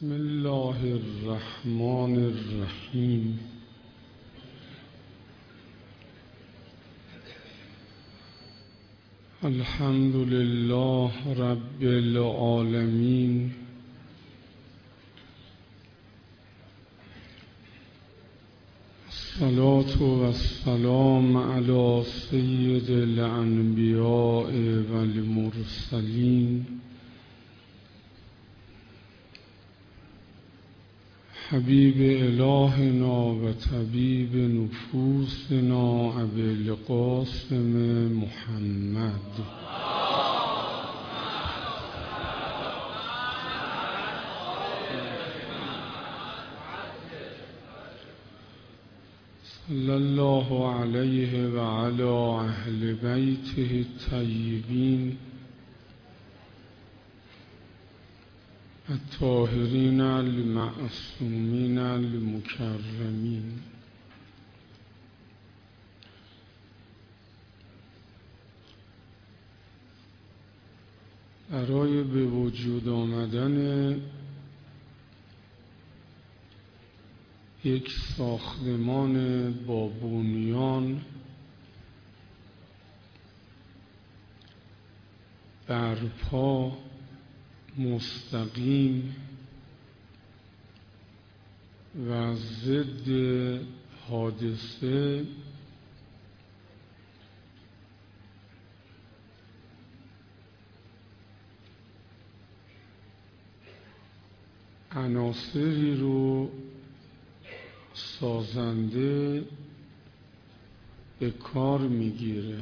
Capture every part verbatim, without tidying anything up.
بسم الله الرحمن الرحیم. الحمد لله رب العالمین. الصلاة والسلام علی سید الانبیاء والمرسلین حبیب الهنا و طبیب نفوسنا ابی القاسم محمد. صلی الله علیه و علی اهل بیته الطیبین الطاهرین المعصومین المکرمین. برای به وجود آمدن یک ساختمان با بنیان برپا مستقیم و ضد حادثه عناصری رو سازنده به کار میگیره.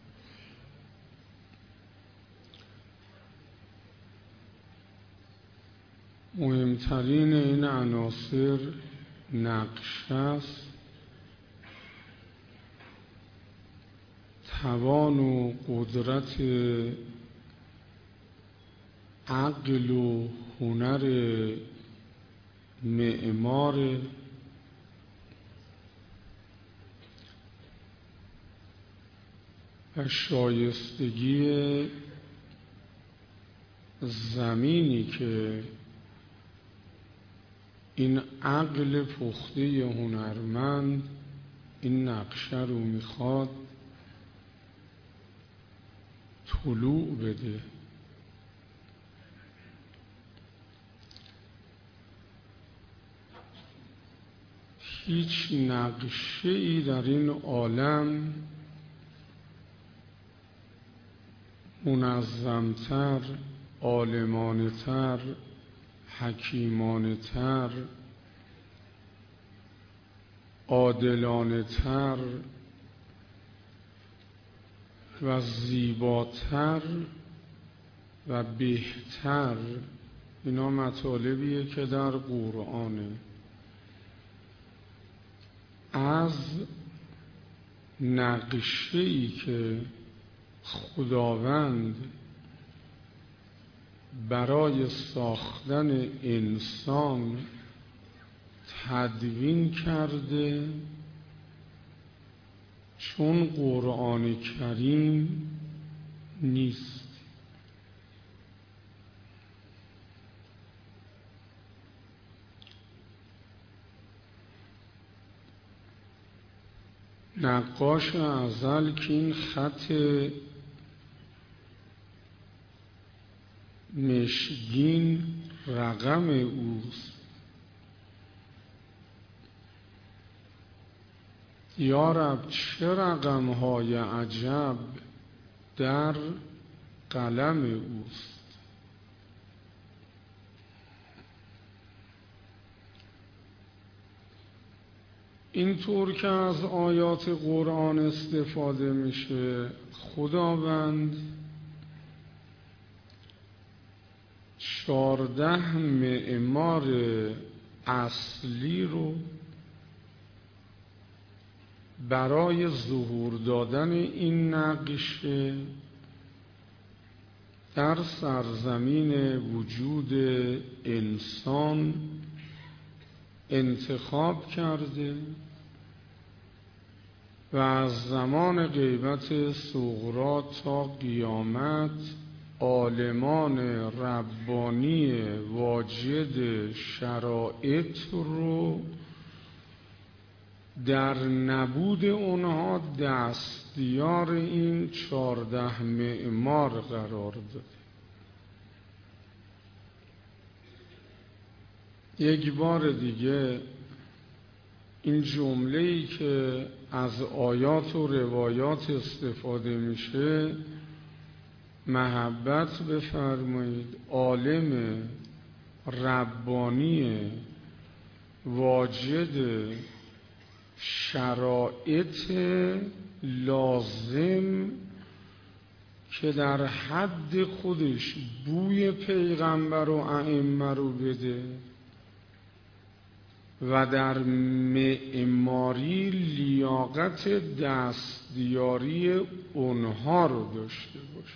مهمترین این عناصر نقشه است. توان و قدرت عقل و هنر معمار و شایستگی زمینی که این عقل پخته هنرمند این نقشه رو میخواد طلوع بده. هیچ نقشه‌ای در این عالم منظمتر، عالمانه‌تر، حکیمانه‌تر، عادلانه‌تر و زیباتر و بهتر، اینا مطالبیه که در قرآنه، از نقشه‌ای که خداوند برای ساختن انسان تدوین کرده، چون قرآن کریم نیست. نقاش ازل که این خط مشگین رقم اوست، یا رب چه رقم‌های عجب در قلم اوست. اینطور که از آیات قرآن استفاده میشه، خداوند چهارده معمار اصلی رو برای ظهور دادن این نقشه در سرزمین وجود انسان انتخاب کرده و از زمان غیبت صغری تا قیامت عالمان ربانی واجد شرایط رو در نبود اونها دستیار این چهارده معمار قرار داده. یک بار دیگه این جمله‌ای که از آیات و روایات استفاده میشه، محبت بفرمایید، عالم ربانی واجد شرایط لازم که در حد خودش بوی پیغمبر و ائمه رو بده و در معماری لیاقت دستیاری اونها رو داشته باشه.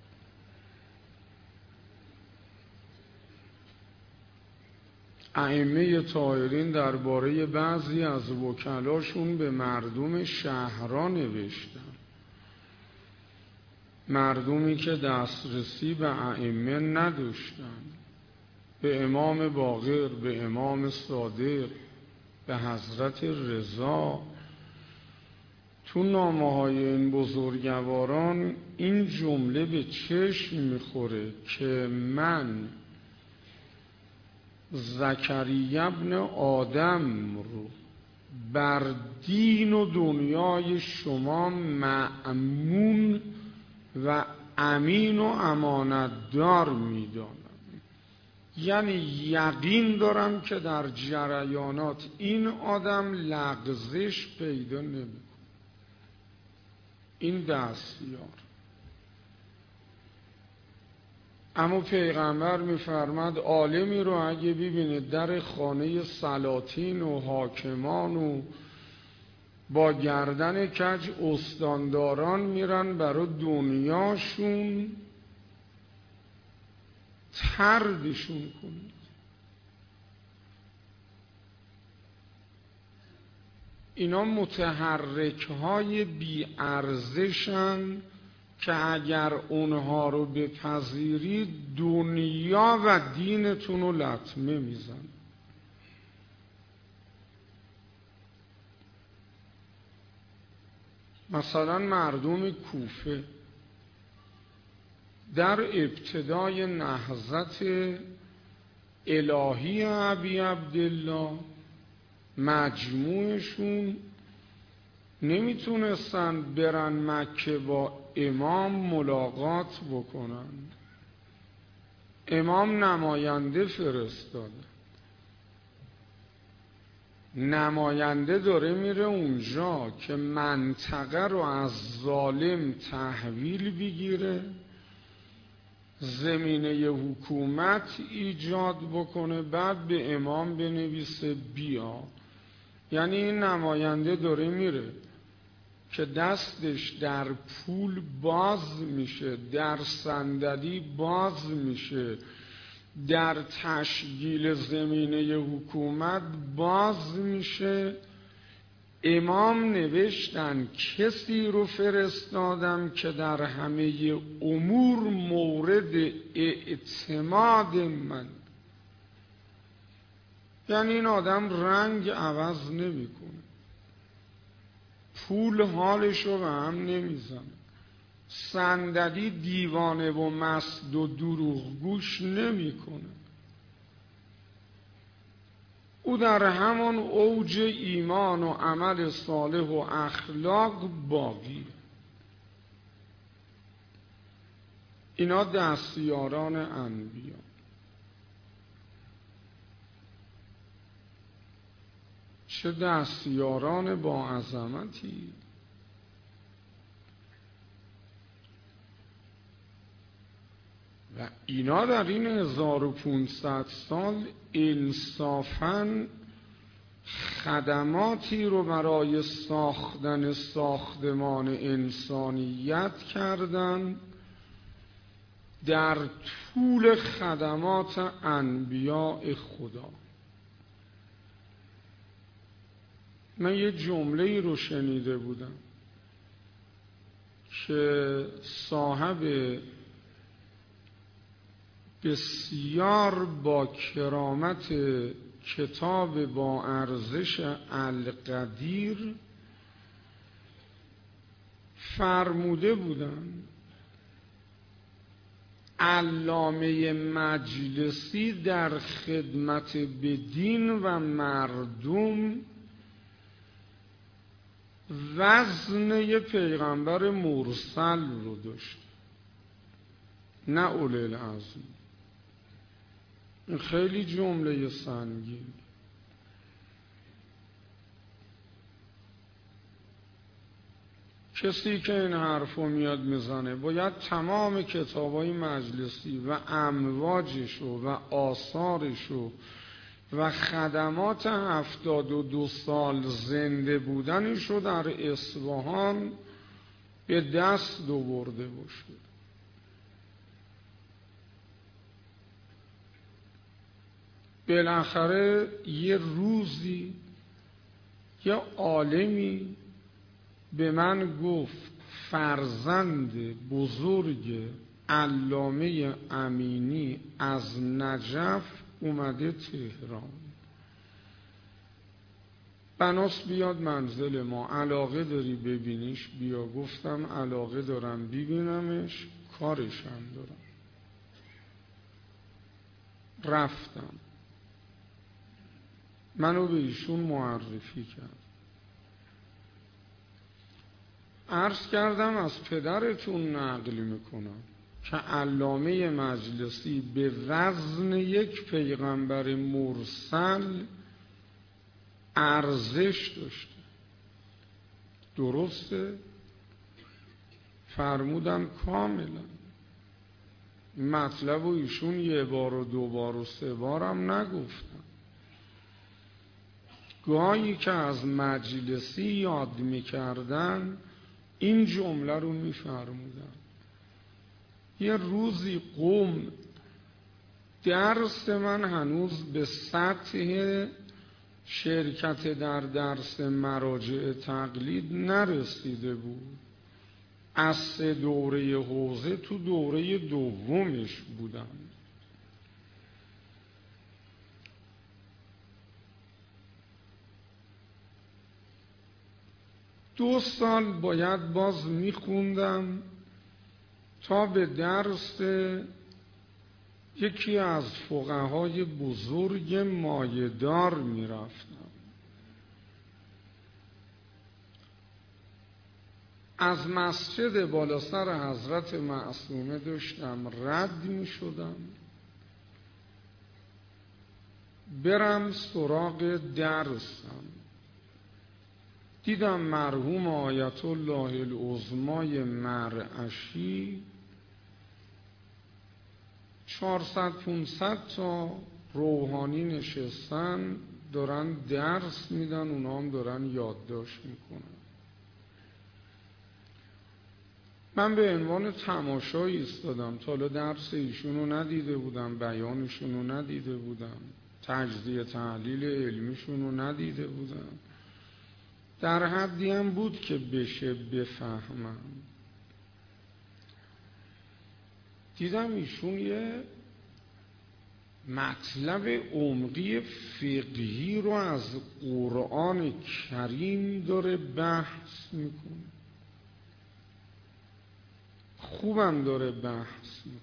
ائمه طاهرین درباره بعضی از وکلاشون به مردم شهرها نوشتن، مردمی که دسترسی به ائمه نداشتن، به امام باقر، به امام صادق، به حضرت رضا. تو نامه‌های این بزرگواران این جمله به چشم میخوره که من زکریا ابن آدم رو بر دین و دنیای شما مأمون و امین و امانتدار میدانم. یعنی یقین دارم که در جریانات این آدم لغزش پیدا نمیکنه. این دستیار. اما پیغمبر میفرماد عالمی رو اگه ببینید در خانه سلاطین و حاکمان و با گردن کج استانداران میرن برای دنیاشون، طردشون کنید. اینا متحرک های بی ارزشن که اگر اونها رو بپذیرید دنیا و دینتون رو لطمه میزن. مثلا مردم کوفه در ابتدای نهضت الهی ابی عبدالله مجموعشون نمیتونستن برن مکه با امام ملاقات بکنن. امام نماینده فرستاده، نماینده داره میره اونجا که منطقه رو از ظالم تحویل بگیره، زمینه حکومت ایجاد بکنه، بعد به امام بنویسه بیا. یعنی این نماینده داره میره که دستش در پول باز میشه، در صندلی باز میشه، در تشکیل زمینه حکومت باز میشه. امام نوشتن کسی رو فرستادم که در همه امور مورد اعتماد من. یعنی این آدم رنگ عوض نمیکنه، پول حالش رو به هم نمیزنه، صندلی دیوانه و مست و دروغگوش نمیکنه. او در همان اوج ایمان و عمل صالح و اخلاق باقی. اینا دستیاران انبیا. چه دستیاران با عظمتی. و اینا در این هزار و پونصد سال انصافاً خدماتی رو برای ساختن ساختمان انسانیت کردن در طول خدمات انبیاء خدا. من یه جمله‌ای رو شنیده بودم که صاحب بسیار با کرامت کتاب با ارزش القدیر فرموده بودند علامه مجلسی در خدمت به دین و مردم وزن یه پیغمبر مرسل رو داشت، نه اولی العزم. این خیلی جمله سنگین. کسی که این حرفو میاد میزنه باید تمام کتابای مجلسی و امواجشو و آثارشو و خدمات هفتاد و دو سال زنده بودنشو در اصفهان به دست آورده باشه. بالاخره یه روزی یه عالمی به من گفت فرزند بزرگ علامه امینی از نجف اومده تهران، بناس بیاد منزل ما، علاقه داری ببینیش؟ بیا. گفتم علاقه دارم ببینمش، کارش هم دارم. رفتم، منو به ایشون معرفی کرد. عرض کردم از پدرتون نقل میکنم که علامه مجلسی به وزن یک پیغمبر مرسل ارزش داشته. درسته؟ فرمودن کاملا. مطلب و ایشون یه بار و دو بار و سه بارم نگفتن. گاهی که از مجلسی یاد میکردن این جمله رو میفرمودن. یه روزی قوم، درس من هنوز به سطح شرکت در درس مراجع تقلید نرسیده بود، از سه دوره حوزه تو دوره دومش بودم. دو سال باید باز میخوندم تا به درس یکی از فقهای بزرگ مایه‌دار میرفتم. از مسجد بالا سر حضرت معصومه داشتم رد میشدم برم سراغ درسم. دیدم مرحوم آیت الله العظمای مرعشی چهارصد پونصد تا روحانی نشستن دارن درس میدن، اونا هم دارن یادداشت میکنن. من به عنوان تماشایی ایستادم، تا حالا درس ایشونو ندیده بودم، بیانشونو ندیده بودم، تجزیه تحلیل علمیشونو ندیده بودم، در حدی هم بود که بشه بفهمم. دیدم ایشون یه مطلب عمقی فقهی رو از قرآن کریم داره بحث میکنه، خوبم داره بحث میکنه.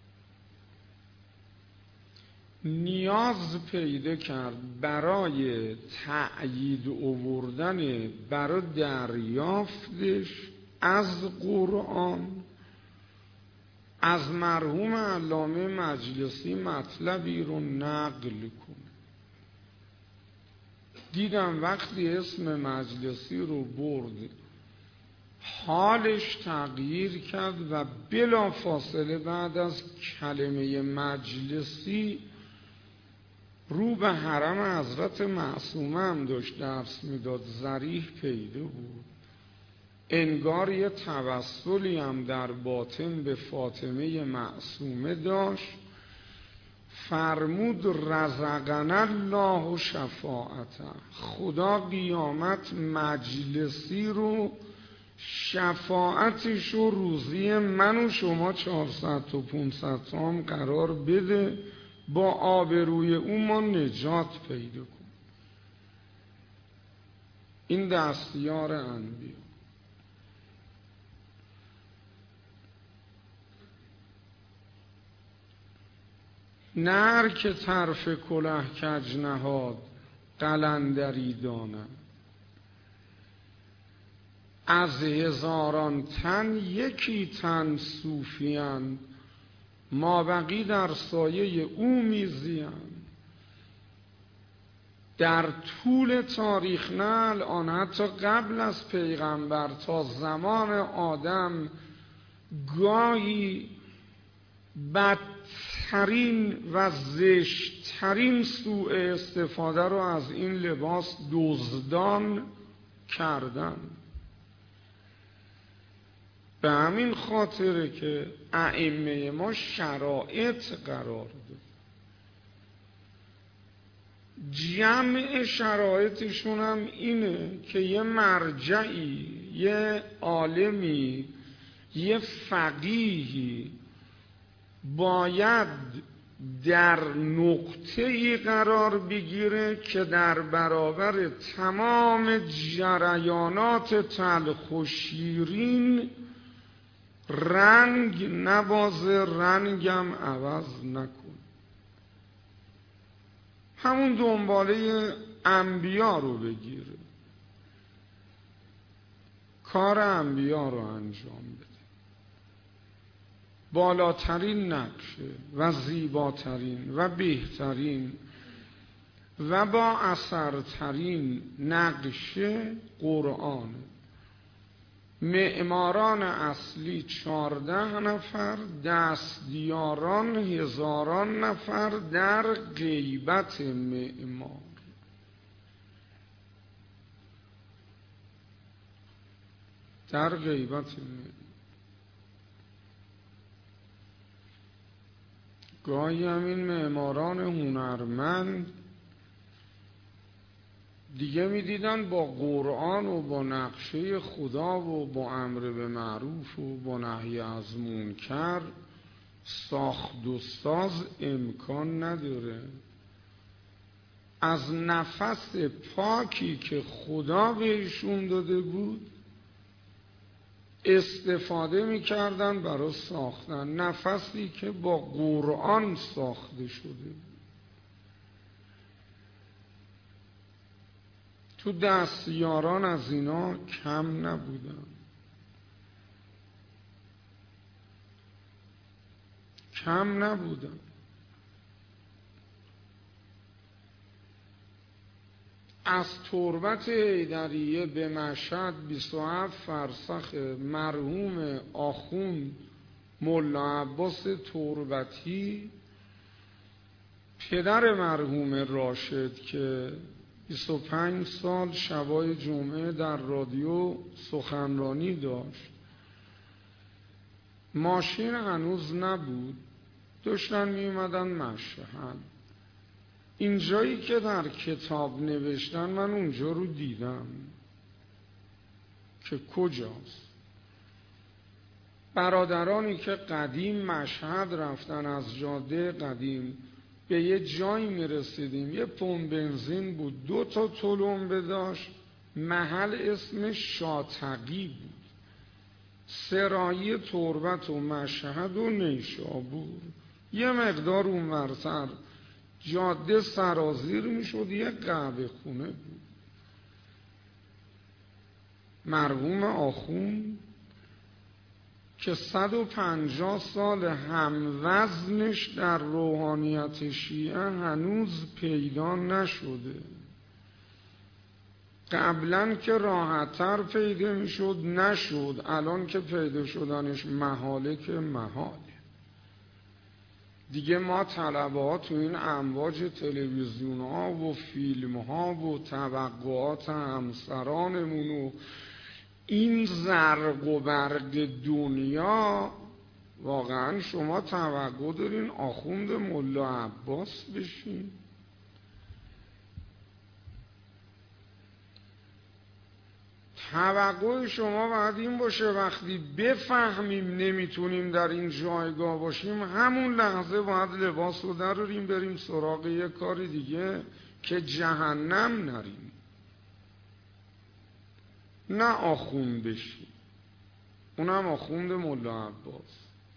نیاز پیدا کرد برای تأیید آوردن برای دریافتش از قرآن از مرحوم علامه مجلسی مطلبی رو نقل کنه. دیدم وقتی اسم مجلسی رو برد حالش تغییر کرد و بلا فاصله بعد از کلمه مجلسی رو به حرم حضرت معصومه هم داشت درس میداد، ضریح پیدا بود. انگار یه توسلی هم در باطن به فاطمه معصومه داشت. فرمود رزقنا الله شفاعته، خدا قیامت مجلسی رو شفاعتش و روزی من و شما چهارصد تا پانصد تا هم قرار بده، با آبروی اون ما نجات پیدا کنیم. این دستیار انبیا. نر که طرف کله کج نهاد قلندری داند، از هزاران تن یکی تن صوفیان، ما بقی در سایه او میزیان. در طول تاریخ نه الان، حتی قبل از پیغمبر تا زمان آدم، گاهی بدترین و زشتترین سوء استفاده رو از این لباس دزدان کردن. به همین خاطره که ائمه ما شرایط قرار داد، جمع شرایطشون هم اینه که یه مرجعی، یه عالمی، یه فقیهی باید در نقطه‌ای قرار بگیره که در برابر تمام جریانات تلخ و شیرین رنگ نبازه، رنگم عوض نکن. همون دنباله انبیا رو بگیره، کار انبیا رو انجام بده، بالاترین نقشه و زیباترین و بهترین و با اثرترین نقشه قرآن. معماران اصلی چهارده نفر، دستیاران هزاران نفر در غیبت معمار. در غیبت معمار گاهی همین معماران هنرمند دیگه می دیدن با قرآن و با نقشه خدا و با امر به معروف و با نهی از منکر ساخت و ساز امکان نداره. از نفس پاکی که خدا بهشون داده بود استفاده می کردن برای ساختن، نفسی که با قرآن ساخته شده بود. تو دستیاران از اینا کم نبودن، کم نبودن. از تربت حیدریه به مشهد بیست و هفت فرسخ، مرحوم آخوند ملا عباس تربتی پدر مرحوم راشد که بیست و پنج سال شبای جمعه در رادیو سخنرانی داشت، ماشین هنوز نبود، داشتن می اومدن مشهد. اینجایی که در کتاب نوشتن من اونجا رو دیدم که کجاست. برادرانی که قدیم مشهد رفتن، از جاده قدیم به یه جایی می رسیدیم، یه پمپ بنزین بود، دو تا تلمبه داشت، محل اسمش شاطقی بود، سرایی تربت و مشهد و نیشابور. یه مقدار اونورتر جاده سرازیر می شد، یه قهوه خونه بود. مرحوم آخوند که صد و پنجاه سال هم وزنش در روحانیت شیعه هنوز پیدا نشده. قبلا که راحت‌تر پیدا می شد نشد، الان که پیدا شدنش محاله که محاله. دیگه ما طلبه ها تو این امواج تلویزیون ها و فیلم ها و توقعات همسرانمون و این زرق و برق دنیا، واقعا شما توقع دارین آخوند ملا عباس بشین؟ توقع شما باید این باشه وقتی بفهمیم نمیتونیم در این جایگاه باشیم، همون لحظه باید لباس رو دراریم بریم سراغ یه کار دیگه که جهنم نریم، نه آخوند بشیم، اونم آخوند ملا عباس.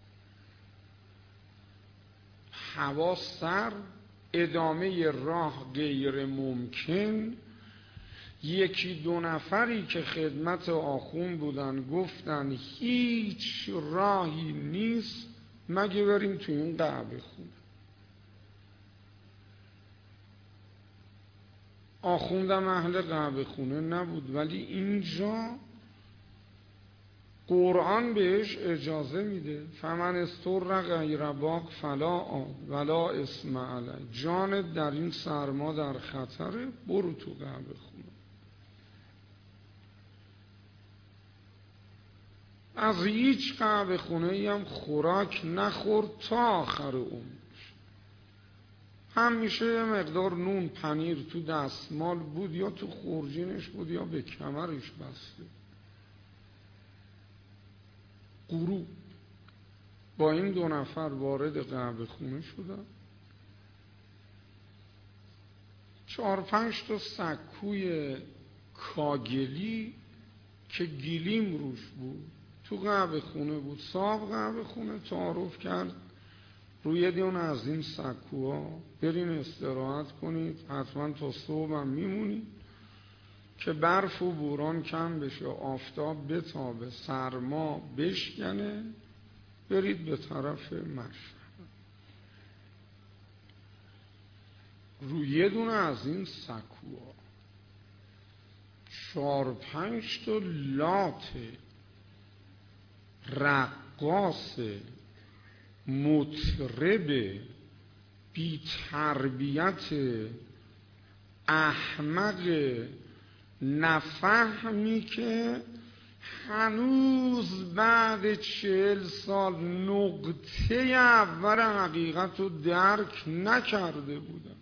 هوا سر، ادامه راه غیر ممکن. یکی دو نفری که خدمت آخوند بودن گفتن هیچ راهی نیست مگه بریم تو این قعبه خونه. آخوندم اهل قعبه خونه نبود، ولی اینجا قرآن بهش اجازه میده فمن استر غیر باغ فلا آب ولا اسم علی، جانت در این سرما در خطره، برو تو قعبه خونه. از هیچ قعبه خونه ای هم خوراک نخور تا آخر عمرش. همیشه یه مقدار نون پنیر تو دستمال بود، یا تو خورجینش بود یا به کمرش بسته. غروب با این دو نفر وارد قعبه خونه شدن. چهار پنج تا سکوی کاگلی که گلیم روش بود تو قعبه خونه بود. صاحب قعبه خونه تعارف کرد روی دیون از این سکوها برین استراحت کنید، حتما تا صبح هم میمونید که برف و بوران کم بشه، آفتاب بتابه، سرما بشکنه، برید به طرف مشهد. روی یه دونه از این سکوها چهار پنج تا لات رقاص مطرب بی تربیت احمق نفهمی که هنوز بعد چهل سال نقطه اول حقیقت رو درک نکرده بودن.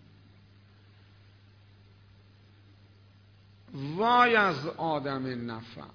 وای از آدم نفهم.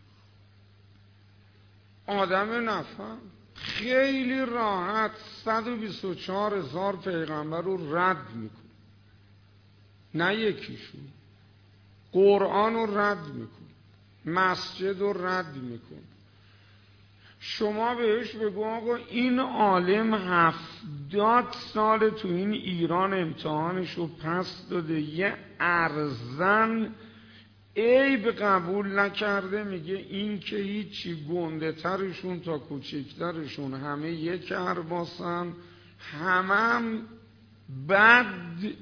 آدم نفهم خیلی راحت صد و بیست و چهار هزار پیغمبر رو رد میکن، نه یکیشون. قرآن رو رد میکن، مسجد رو رد میکن. شما بهش بگو آقا این عالم هفتاد سال تو این ایران امتحانش رو پس داده، یه ارزن عیب قبول نکرده، میگه این که هیچی، گنده ترشون تا کوچکترشون همه یک ارباسن، همه هم بد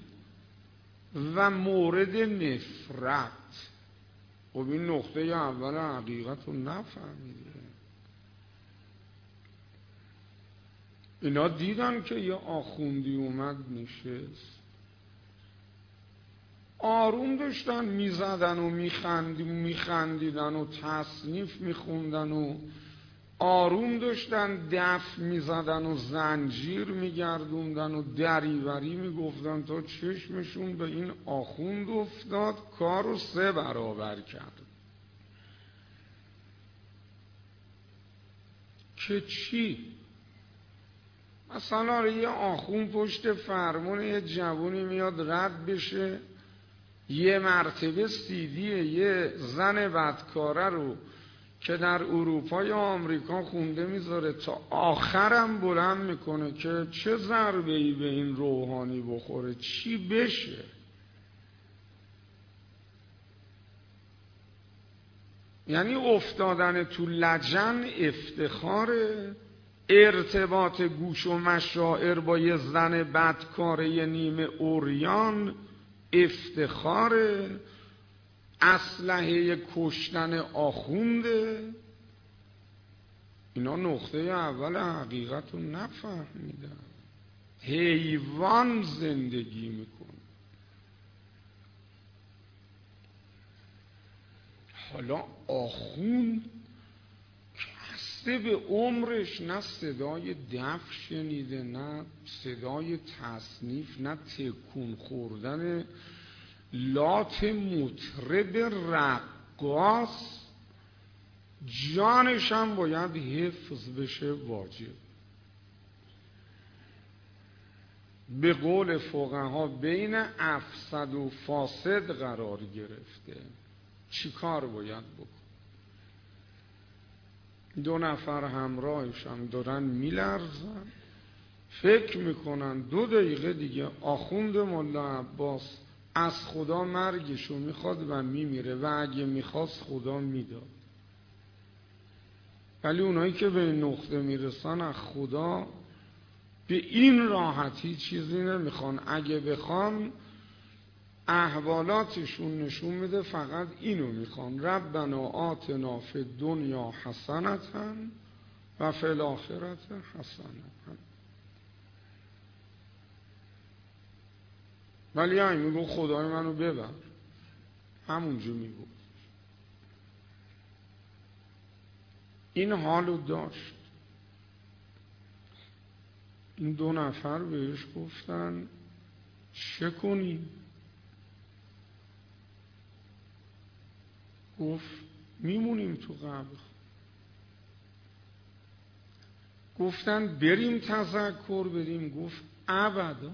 و مورد نفرت. خب این نقطه اول حقیقت رو نفهمیده. اینا دیدن که یه آخوندی اومد نشست، آروم داشتن میزدن و میخندیدن و تصنیف میخوندن و آروم داشتن دف میزدن و زنجیر میگردوندن و دریوری میگفتن تا چشمشون به این آخوند افتاد، کار رو سه برابر کرد. که چی؟ مثلا یه آخوند پشت فرمون یه جوونی میاد رد بشه، یه مرتبه سیدی یه زن بدکاره رو که در اروپا یا آمریکا خونده میذاره تا آخرم بلند میکنه که چه ضربه‌ای به این روحانی بخوره، چی بشه. یعنی افتادن تو لجن افتخاره، ارتباط گوش و مشاعر با یه زن بدکاره نیمه اوریان افتخاره، اسلحه کشتن آخونده. اینا نقطه اول حقیقت رو نفهمیدن. حیوان زندگی میکنه. حالا آخوند کسته به عمرش نه صدای دف شنیده، نه صدای تصنیف، نه تکون خوردن لات مطرب رقاص جانش هم باید حفظ بشه، واجب. به قول فقها بین افسد و فاسد قرار گرفته. چی کار باید بکن؟ دو نفر همراهش هم دارن میلرزن، فکر میکنن دو دقیقه دیگه آخوند ملا عباس از خدا مرگشو میخواد و میمیره و اگه میخواست خدا میداد. ولی اونایی که به این نقطه میرسن از خدا به این راحتی چیزی نمیخوان. اگه بخوان احوالاتشون نشون میده فقط اینو میخوان: ربنا آتنا فی الدنیا حسنة و فی الاخرة حسنة. ولی همین میگو خدای منو ببر، همونجا میگو. این حالو داشت. این دو نفر بهش گفتن چه کنی؟ گفت میمونیم تو قبر. گفتن بریم تذکر بریم؟ گفت ابدا.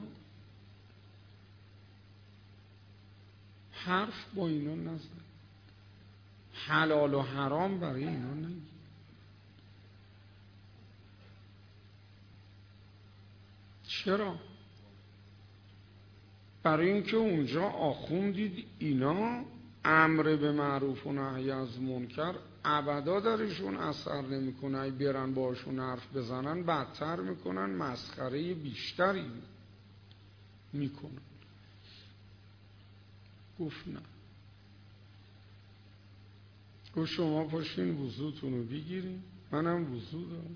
حرف با اینا نزن، حلال و حرام برای اینا نگی. چرا؟ برای اینکه اونجا آخوندید اینا امر به معروف و نهی از منکر ابدا درشون اثر نمیکنه. ای برن باشون حرف بزنن بدتر میکنن، مسخره بیشتری میکنن. گفت نه. گفت شما پاشین وضوتون رو بگیرین، منم وضو دارم،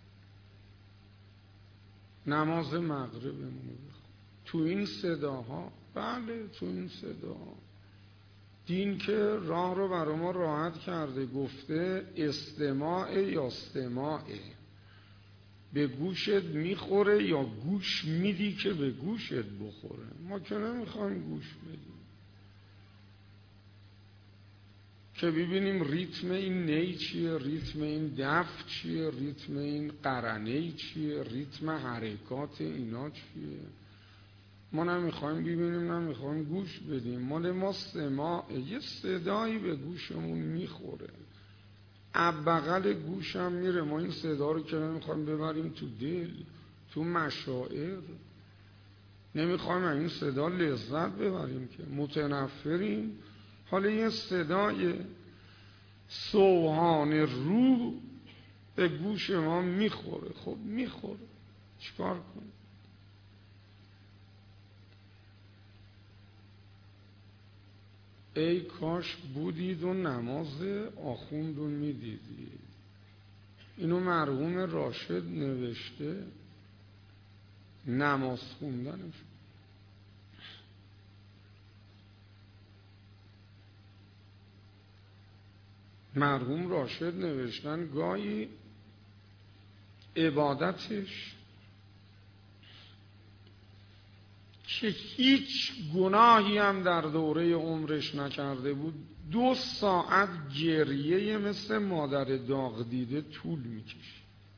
نماز مغربمون رو بخون. تو این صداها، بله تو این صداها دین که راه رو برای ما راحت کرده. گفته استماع یا استماعه، به گوشت میخوره یا گوش میدی که به گوشت بخوره. ما که نمیخوایم گوش بدیم که ببینیم ریتم این نی چیه، ریتم این دف چیه، ریتم این قرنه چیه، ریتم حرکات اینا چیه. ما نمیخوایم ببینیم، نمیخوایم گوش بدیم. مال ما سماع، یه صدایی به گوشمون میخوره، بغل گوشم میره. ما این صدا رو که نمیخوایم ببریم تو دل، تو مشاعر، نمیخوایم این صدا لذت ببریم که متنفریم. حالا یه صدای سوهان روح به گوش ما میخوره. خب میخوره، چیکار کنیم؟ ای کاش بودید و نماز آخوند رو میدیدید. اینو مرحوم راشد نوشته، نماز خوندنش. مرحوم راشد نوشتن گاهی عبادتش که هیچ گناهی هم در دوره عمرش نکرده بود، دو ساعت گریه مثل مادر داغ دیده طول میکشه.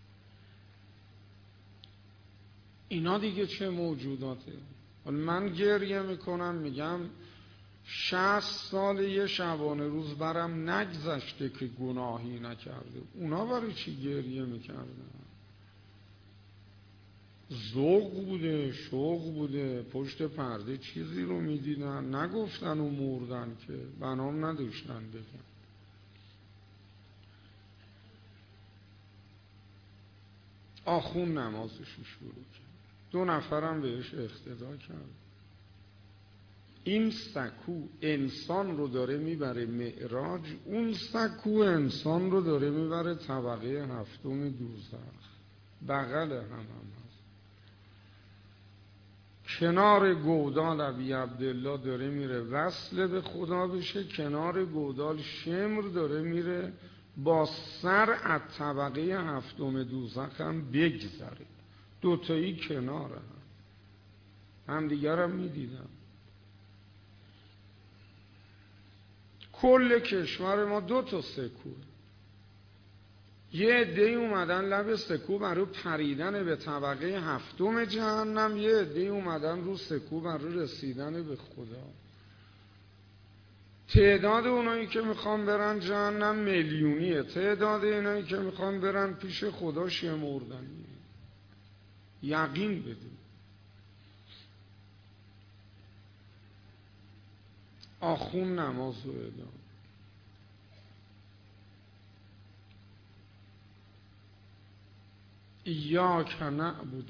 اینا دیگه چه موجوداته؟ من گریه میکنم میگم شصت سال یه شبانه روز برم نگذشته که گناهی نکرده. اونا برای چی گریه میکردن؟ ذوق بوده، شوق بوده، پشت پرده چیزی رو میدیدن، نگفتن و مردن که بنام نداشتن بگن. آخون نمازش شروع کرد، دو نفرم بهش اقتدا کرد. این سکو انسان رو داره میبره معراج، اون سکو انسان رو داره میبره طبقه هفتم دوزخ. بغل هم هم هست. کنار گودال ابی عبدالله داره میره وصل به خدا بشه، کنار گودال شمر داره میره با سر از طبقه هفتم دوزخ هم بگذره. دوتایی کنار هم هم دیگر هم میدیدم. کل کشور ما دو تا سکوه، یه عده‌ای اومدن لب سکو برای پریدن به طبقه هفتم جهنم، یه عده‌ای اومدن رو سکو برای رسیدن به خدا. تعداد اونایی که میخوان برن جهنم میلیونیه، تعداد اینایی که میخوان برن پیش خدا شمردنیه. یقین بدید. آخون نماز و ادام ایاک نعبد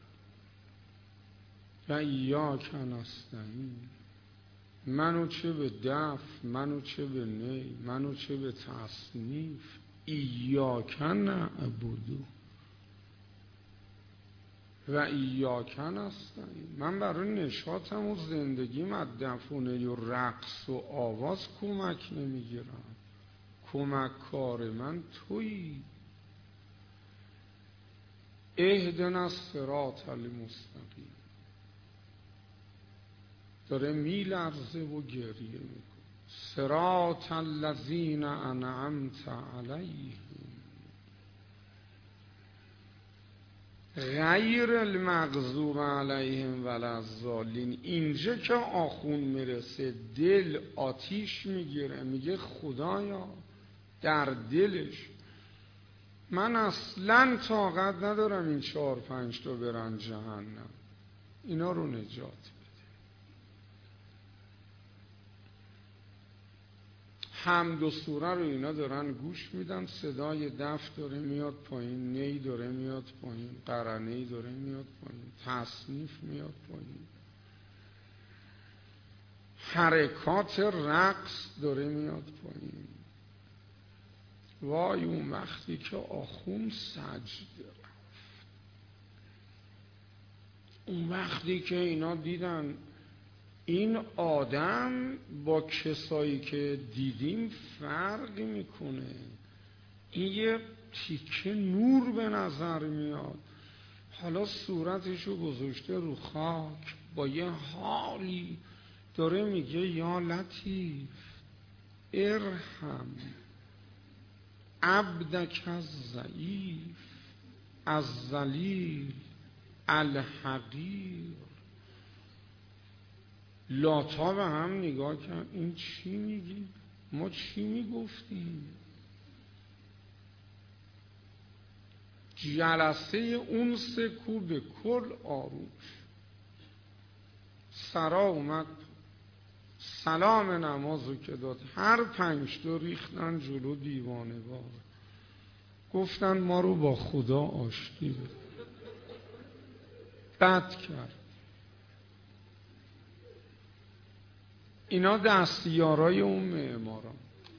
و ایاک نستعین، منو چه به دف، منو چه به نی، منو چه به تصنیف. ایاک نعبد و ایاک نستعین، من برای نشاطم و زندگیم از دفونه و رقص و آواز کمک نمیگیرم. کمک کار من تویی. اهدنا الصراط المستقیم. داره میلرزه و گریه میکنه. صراط الذین انعمت علیهم غیر المغضوب علیهم ولا الضالین. اینجا که آخون میرسه دل آتیش میگیره، میگه خدایا در دلش من اصلا طاقت ندارم این چهار پنج تا برن جهنم، اینا رو نجات بده. حمد و سوره رو اینا دارن گوش میدن، صدای دف داره میاد پایین، نی داره میاد پایین، قرنه‌ای داره میاد پایین، تصنیف میاد پایین، حرکات رقص داره میاد پایین. وای اون وقتی که آخون سجده رفت، اون وقتی که اینا دیدن این آدم با کسایی که دیدیم فرق میکنه، این یه تیکه نور به نظر میاد، حالا صورتشو گذاشته رو خاک با یه حالی داره میگه یا لطیف ارحم عبدک الضعیف الذلیل الحقیر. لاتا به هم نگاه کرد، این چی میگی؟ ما چی میگفتیم؟ جلسه اون سکو به کل آروش. سرا اومد سلام نمازو که داد، هر پنج تا ریختن جلو دیوانه بار، گفتن ما رو با خدا آشتی بده. بد کرد. اینا دستیارای اون معماران.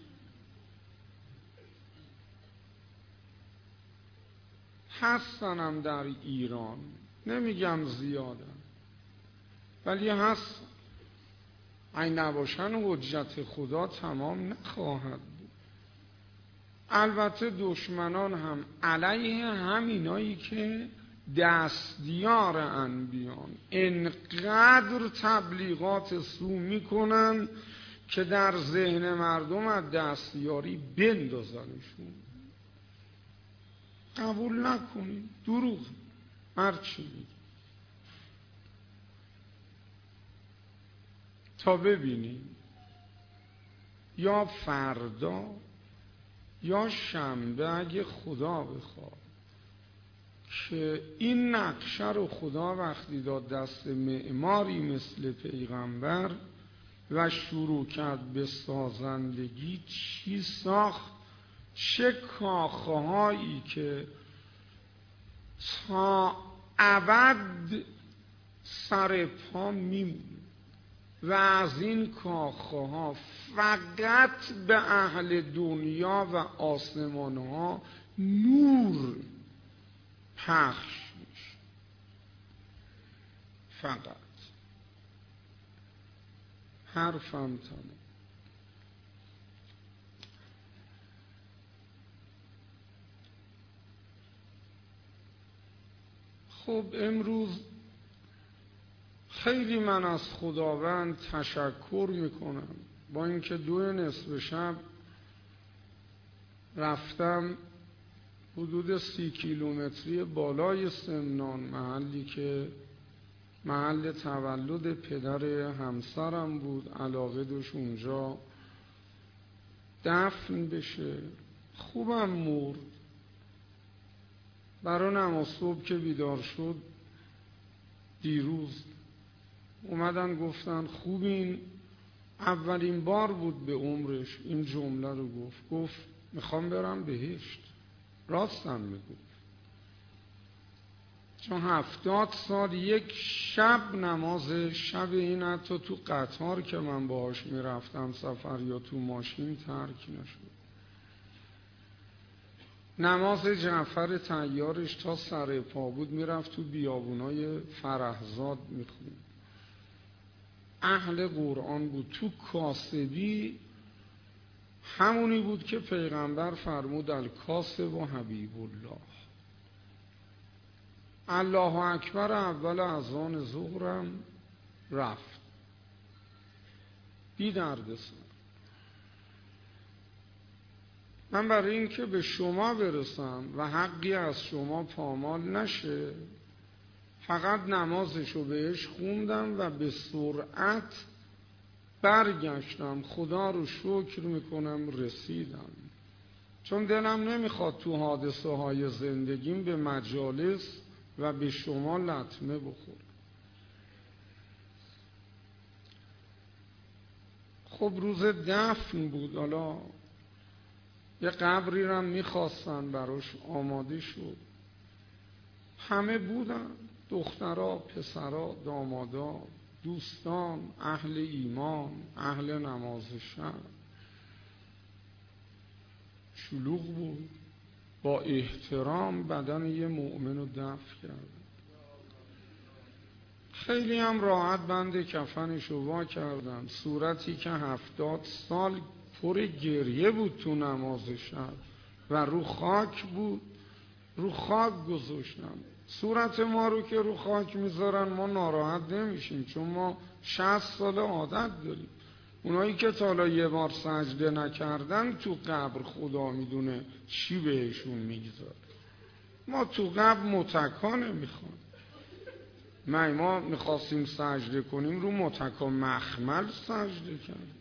هستنم در ایران، نمیگم زیادن ولی هست. این نباشن حجت خدا تمام نخواهد بود. البته دشمنان هم علیه همینایی که دستیار انبیان انقدر تبلیغات سو میکنن که در ذهن مردم از دستیاری بندازنشون. قبول نکنید، دروغ هرچی میگه. تا ببینیم یا فردا یا شنبه اگه خدا بخواد که این نقشه رو خدا وقتی داد دست معماری مثل پیغمبر و شروع کرد به سازندگی، چی ساخت، چه کاخه هایی که تا ابد سر پا میمونه و از این کاخه ها فقط به اهل دنیا و آسمان ها نور پخش میشه. فقط حرفم تمام. خب امروز خیلی من از خداوند تشکر میکنم. با اینکه دو نصف شب رفتم حدود سی کیلومتری بالای سمنان، محلی که محل تولد پدر همسرم بود، علاقه داشت اونجا دفن بشه. خوبم مرد. برای نماز صبح که بیدار شد دیروز اومدن گفتن خوبین. اولین بار بود به عمرش این جمله رو گفت. گفت میخوام برم بهشت. راستم میگفت، چون هفتاد سال یک شب نماز شب این حتی تو قطار که من باهاش میرفتم سفر یا تو ماشین ترک نشد. نماز جعفر طیارش تا سر پا بود میرفت تو بیابونای فرهزاد میخوند. اهل قرآن بود. تو کاسبی همونی بود که پیغمبر فرمود الکاسب و حبیب الله. الله اکبر اول اذان ظهرم رفت بی دردسر. من برای این که به شما برسم و حقی از شما پامال نشه فقط نمازشو بهش خوندم و به سرعت برگشتم. خدا رو شکر میکنم رسیدم، چون دلم نمیخواد تو حادثه های زندگیم به مجالس و به شما لطمه بخور. خب روز دفن بود. حالا یه قبری رو میخواستن براش آماده شد. همه بودن، دخترها، پسرها، دامادا، دوستان، اهل ایمان، اهل نماز شب. شلوغ بود. با احترام بدن یه مؤمن رو دفن کرد. خیلی هم راحت بند کفنش رو وا کردن. صورتی که هفتاد سال پر گریه بود تو نماز شب و رو خاک بود، رو خاک گذاشتن. صورت ما رو که رو خاک میذارن ما ناراحت نمیشیم، چون ما شصت سال عادت داریم. اونایی که تا حالا یه بار سجده نکردن تو قبر خدا میدونه چی بهشون میگذاره. ما تو قبر متکا نمیخوان. ما ما میخواستیم سجده کنیم رو متکا مخمل سجده کنیم.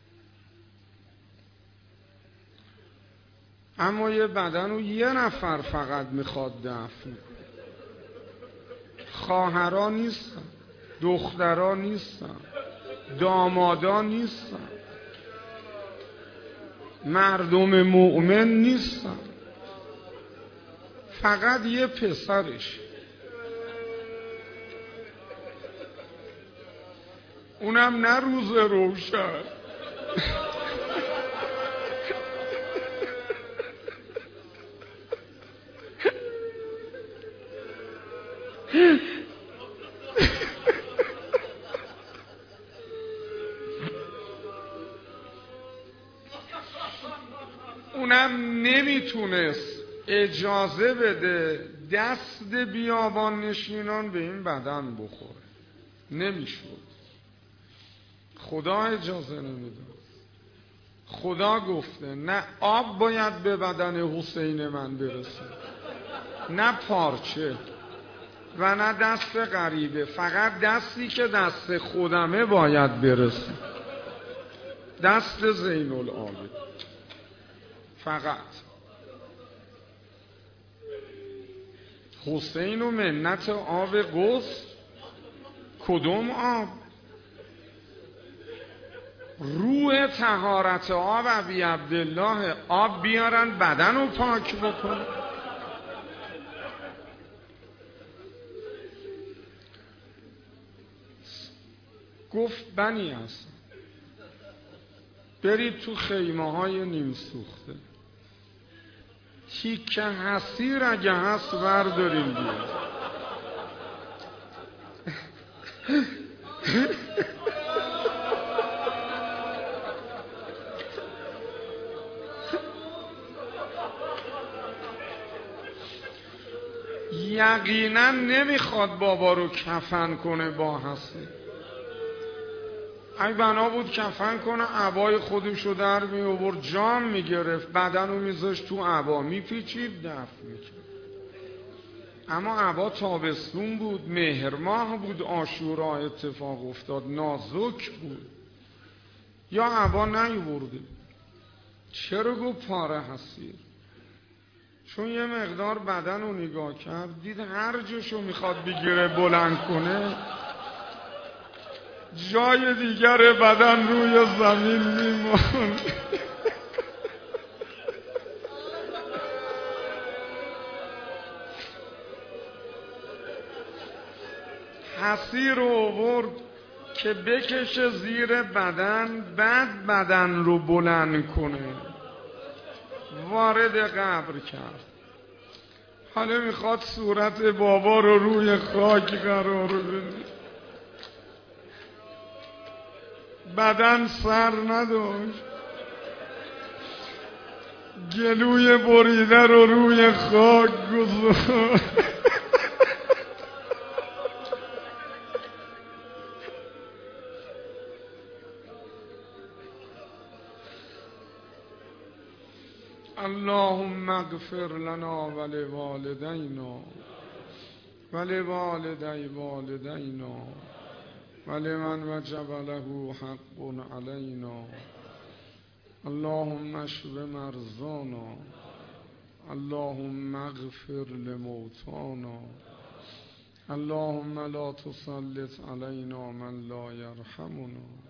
اما یه بدن رو یه نفر فقط میخواد دفن. خواهرها نیستن، دخترها نیستن، دامادا نیستن، مردم مؤمن نیستن، فقط یه پسرش، اونم نه روز روشن. اونم نمیتونست اجازه بده دست بیابان نشینان به این بدن بخوره. نمیشد. خدا اجازه نمیداد. خدا گفته نه آب باید به بدن حسین من برسه، نه پارچه و نه دست غریبه، فقط دستی که دست خودمه باید برسه، دست زین العابدین. فقط حسین و منت آب غسل. کدوم آب؟ روح طهارت آب ابی عبدالله. آب بیارن بدن رو پاک بکن. گفت بنی هستن برید تو خیمه های نیم سوخته، تیکه حسیر اگه هست برداریم بیاد. یقینا نمیخواد بابا رو کفن کنه با حسیر. اگه بنا بود کفن کنه عبای خودشو در می آورد جام می گرفت بدن رو میذاشت تو عبا میپیچید دفن میکرد. اما عبا تابستون بود، مهر ماه بود، عاشورا اتفاق افتاد، نازک بود، یا عبا نیورده. چرا گفت پاره حسیر؟ چون یه مقدار بدن رو نگاه کرد دید هر جاشو میخواد بگیره بلند کنه جای دیگر بدن روی زمین میمون. حسیر رو آورد که بکشه زیر بدن، بعد بدن رو بلند کنه، وارد قبر کرد. حالا میخواد صورت بابا رو روی خاک قرار بده. بدن سر نداشت، گلوی بریده رو روی خاک گذاشت. اللهم اغفر لنا ولوالدینا ولوالدی والدینا ولمن وجب له حق علینا. اللهم اشف مرضانا، اللهم اغفر لموتانا، اللهم لا تسلط علینا من لا یرحمنا.